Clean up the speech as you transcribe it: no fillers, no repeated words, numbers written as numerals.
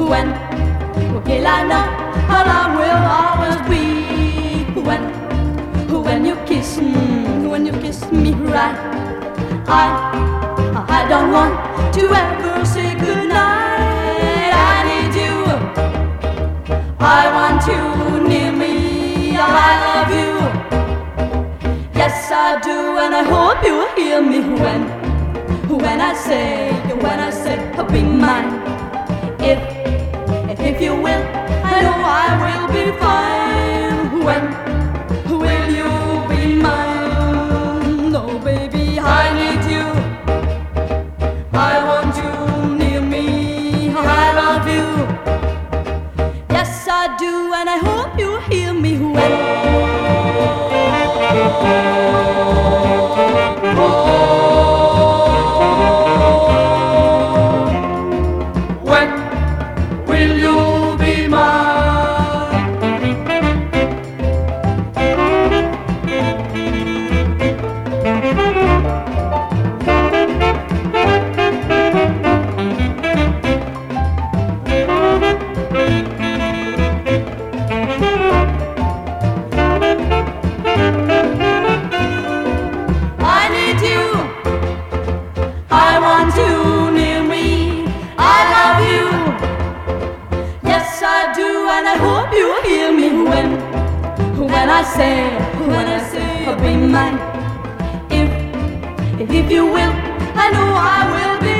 when, well I know how love will always be. When you kiss me right, I don't want to ever say goodnight. I need you, I want you near me, I love you. Yes I do, and I hope you hear me when I say, be mine. If you will, I know I will be fine. When will you be mine? No, baby, I need you. I want you near me. I love you. Yes, I do, and I hope you hear me when will you be mine? I need you, I want you near me, I love you. Yes I do, and I hope you hear me when I say, be mine. If you will, I know I will be